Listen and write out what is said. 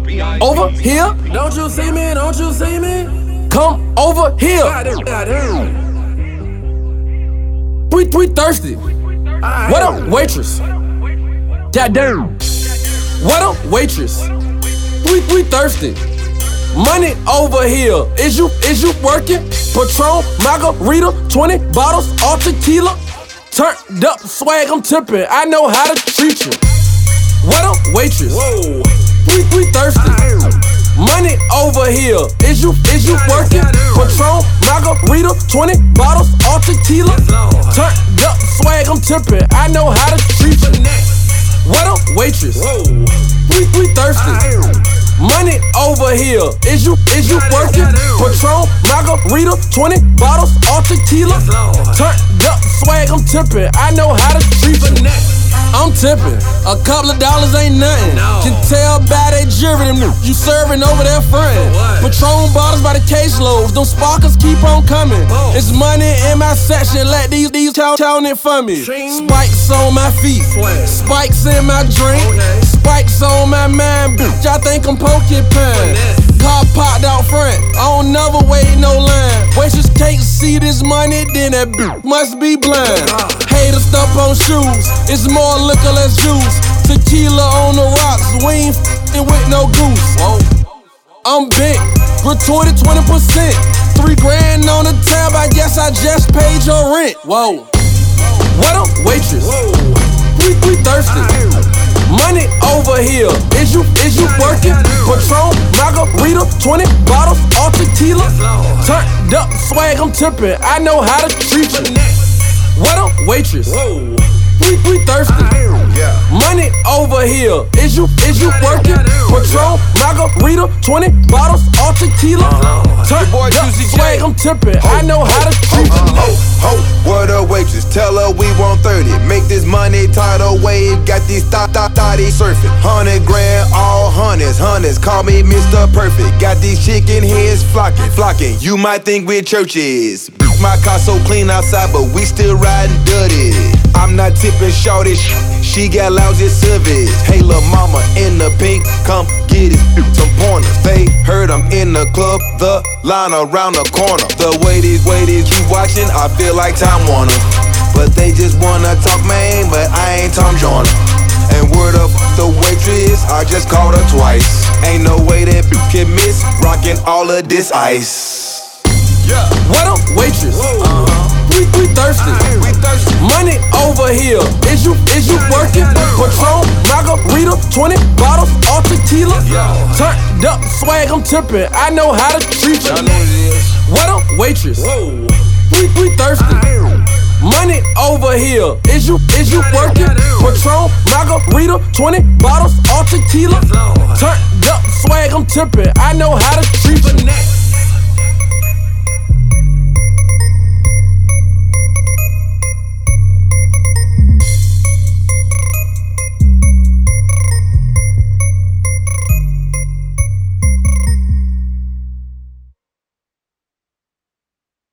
over here. Don't you see me? Don't you see me? Come over here. We thirsty. What up, waitress? Goddamn. What up, waitress? We thirsty. Money over here. Is you working? Patron, margarita, 20 bottles, all tequila. Turned up swag, I'm tipping. I know how to treat you. What up, waitress? Whoa. We thirsty. Money over here. Is you working? Patron, margarita, 20 bottles, all tequila. Turned up swag, I'm tipping. I know how to treat you. What up, waitress? We thirsty. Money over here. Is you working? Patron, margarita, 20 bottles, all tequila. Turned up swag, I'm tipping. I know how to treat you. I'm tipping. A couple of dollars ain't nothing. Can tell by that jury them you serving over there frontin'. Patron bottles by the caseloads. Them sparkers keep on coming. It's money in my section. Let these count it for me. Spikes on my feet. Spikes in my drink. Spikes on my mind. Bitch, I think I'm porcupine. Car parked out front. I don't never wait no line. Waitress can't see this money, then that bitch must be blind. Haters stuff on shoes. It's more liquor, less juice. Tequila on the rocks. We ain't f***ing with no goose. I'm big. Gratuity 20%. 3 grand on the tab. I guess I just paid your rent. Whoa. What up, waitress? We thirsty. Money over here. Is you working? Patron, margarita, 20 bottles, all tequila. Turned up swag, I'm tipping. I know how to treat you. What up, waitress? We thirsty. Money over here. Is you working? Patron, margarita, 20 bottles, all tequila. Turned up swag, I'm tipping. I know how to treat you. What a waitress, tell her we want 30. Make this money tidal wave, got these thotties surfing. 100 grand, all hundreds, call me Mr. Perfect. Got these chicken heads flocking. You might think we're churches. My car so clean outside, but we still riding dirty. I'm not tipping shorty, she got lousy service. Hey lil' mama in the pink, come get it. Some pointers, they heard I'm in the club, the line around the corner. The way these keep watching, I feel like Time Warner. But they just wanna talk, man, but I ain't Tom Joyner. And word up the waitress, I just called her twice. Ain't no way that can miss, rockin' all of this ice. What up, waitress? We thirsty. Money over here. Is you working? Patron, margarita, 20 bottles, all tequila. Turned up swag, I'm tipping. I know how to treat you. What up, waitress? We thirsty. Money over here. Is you working? Patron, margarita, 20 bottles, all tequila. Turned up swag, I'm tipping. I know how to treat you.